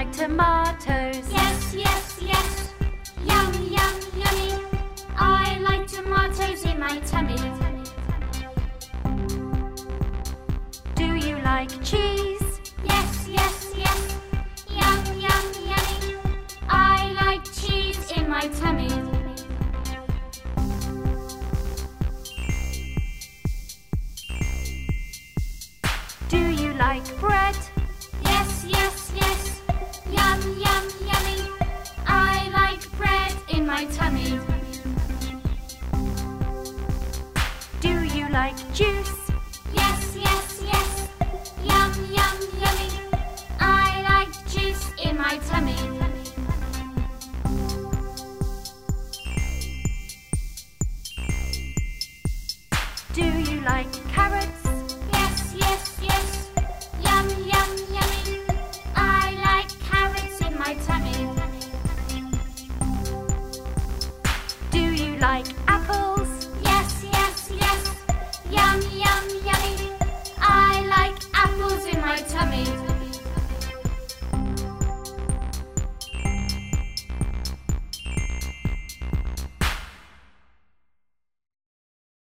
like tomatoes? Yes, yes, yes. Yum, yum, yummy. I like tomatoes in my tummy. Do you like cheese? Yes, yes, yes. Yum, yum, yummy. I like cheese in my tummy. Do you like bread? Yes, yes, yes. Yum, yum, yummy. I like bread in my tummy. Do you like juice? Yes, yes, yes. Yum, yum, yummy. I like juice in my tummy. Do you like